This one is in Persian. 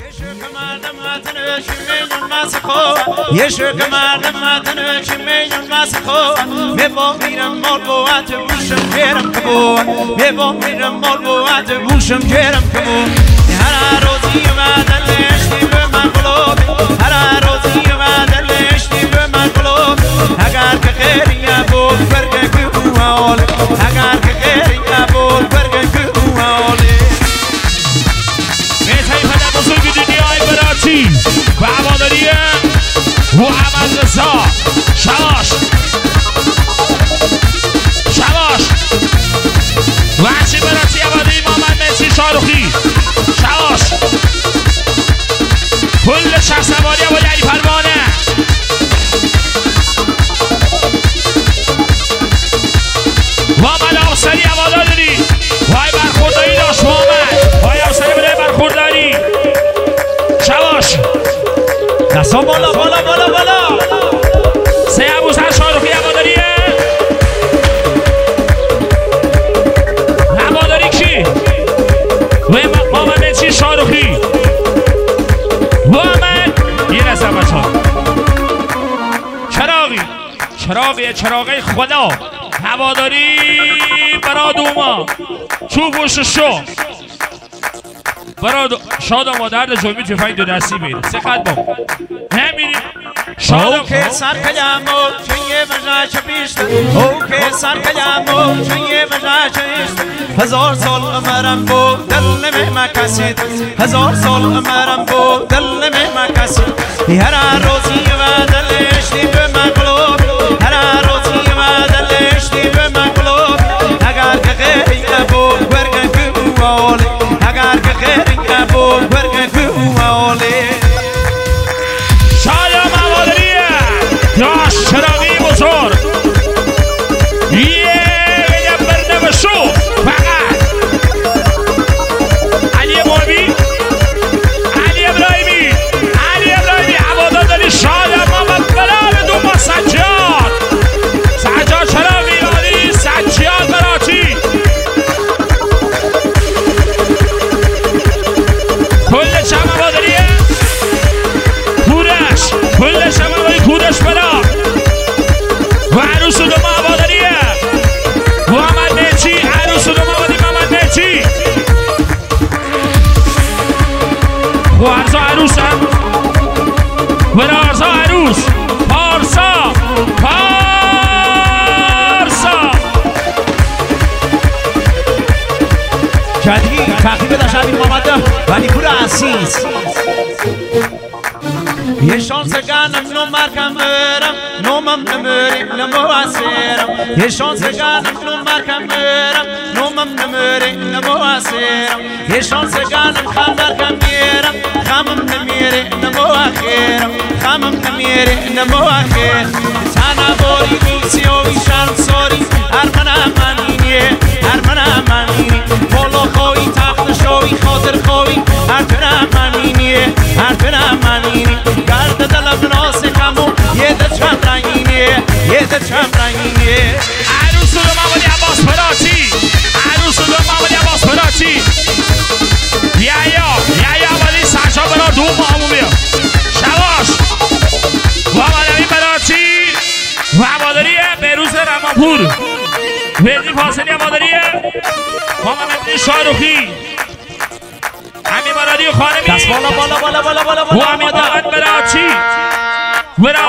یه شک مردم وطنه که میون مسخو میبا میرم مال بوات بوشم گرم کبو میبا میرم مال بوات بوشم گرم کبو هر روزی وعدن لشتی به من قلوب هر روزی وعدن لشتی به من قلوب اگر که خیری بود برگه که او حاله اگر که خیری بود برگه که او حاله میتایی پدر بزرگ دنیای براتی و عواداریه محمد رضا شواش شواش وحشی براتی عواداری محمد مهدی شاروخی شواش کل شخص سواری عوادی علی پروانه محمد افسری عواداری وای برخورداری داشت محمد وای افسری بده برخورداری شواش دستا بالا بالا بالا بالا سه ابوسر شاروخی هواداریه هواداری کی؟ محمد مهدی شاروخی محمد یه نظر بچه ها چراغی خدا هواداری برا دوما چوب و ششو برای شادم و درد جلوی تفنگ دو دستی میره سه خط با نمیری شادم که سر کلامو چنگه مجاش پیشت او که سر کلامو چنگه مجاش پیشت هزار سال عمرم بود دل نمی مکسید هزار سال عمرم بود دل نمی مکسید هر روزی و دلشتی به من قلوب هر روزی و دلشتی به من قلوب اگر که خیلی بود برگه که او حاله اگر که خیلی بود برگه که او حاله شایم هواداریه داش چراغی بزرگ یه برده بشو فقط علی موبی علی ابراهیمی هواداری شایم محمد بلال دوما سجاد چراغی علی سجاد براتی کل شم هواداریه کل شم هواداری کورش بلا و عروس دوما هواداریه محمد مهدی عروس دوما هواداری محمد مهدی خوارزا عروس هم برارزا عروس پارسا جدی تقریب داشتیم محمد ولی پور عزیز یه شانس گانم نو مرکم برم نومم نمری نمواسیرم یه شانس گانم نو مرکم برم نومم نمری نمواسیرم یه شانس گانم خم مرکم میرم خمم نمیری نموآخیرم خمم نمیری نموآخیر تنها باری بوسی و ایشان سوری ارمنم منینیه ارمنم منینی بالا خوی تخت شوی خاطر خوی ارمنم منینیه ارمنم منینی گرد دلم ناس کمو یه ده چند رنگینیه یه ده چند رنگینیه عروس رو محمد عباس براتی عروس رو محمد عباس براتی یا ولی سرشا برا دوم عمومیه شواش محمد امین براتی و هواداریه بروز رمانپور ویدی فاصلی هواداریه محمد شاروخی همین برادی و خانمی دست بالا بالا بالا بالا بالا و همین محمد براتی برا